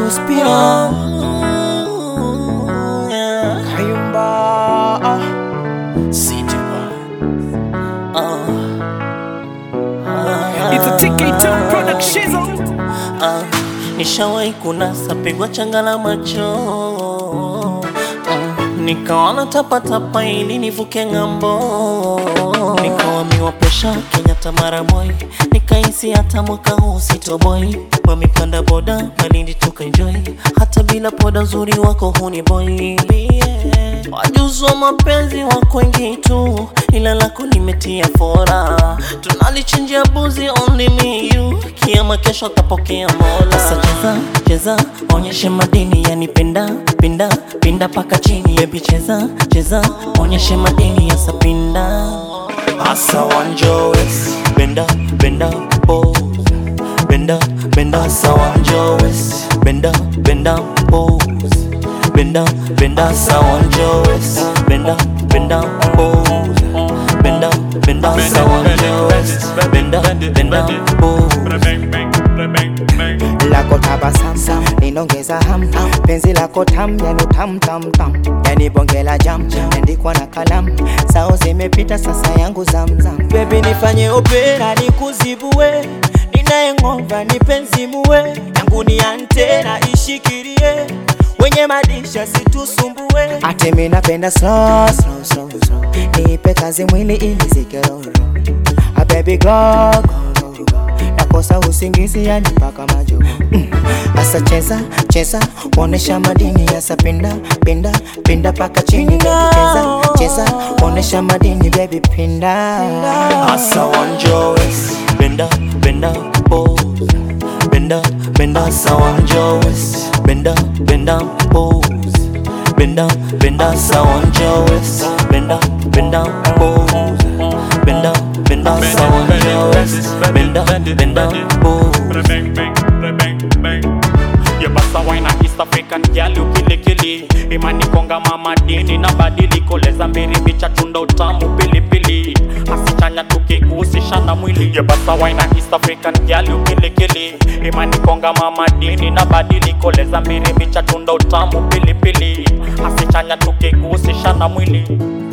choose pia Kayumba City It's a TK2 production. Nishawahi kunasa pigwa changa la macho nikaona tapa ili nivuke ngambo. Nikawamiwa presha Kenyatta Maramoy, nikahisi hata mwaka huu sitoboi. Wamepanda boda Malindi tukaenjoy, hata bila poda uzuri wako huni boy. Wajuzi wa mapenzi wako wengi tu, ila lako limetia fora. Tunalichinjia buzi only me you, kiama kesho kapokea Mola. Sasa cheza onyeshe madini, yani pinda paka chini. Baby cheza onyeshe madini, yasa pinda. Asa wanjowes benda pose, benda asa wanjowes benda pose, benda asa wanjowes benda pose, benda asa wanjowes benda pose. Lako tabasamu linongeza ham, penzi lako tam yani tam yani bonge la jam, andikwa na kalamu sao zimepita sasa yangu zamzam. Baby nifanye opera nikuzibue, ninaeng'ova nipenzi muwe, yangu ni antena ishikirie, wenye madisha situsumbue. Ate mimi napenda slow nipe kazi mwili ili zikeroro. Baby go nakosa usingizi yani paka majogo. Asa cheza onesha madini, yasa pinda paka chini. Baby cheza onesha madini, baby pinda. Asa wanjowes benda pose, benda asa wanjowes benda pose, benda asa wanjowes benda pose, benda asa wanjowes benda pose. Yebasa wine East African girl ukilikili, imani konga mama dini na badiliko, leza mbiri bicha chunda utamu pilipili, asichanya tukigusisha na mwili. Yebasa wine East African girl ukilikili, imani konga mama dini na badiliko, leza mbiri bicha chunda utamu pilipili, asichanya tukigusisha na mwili.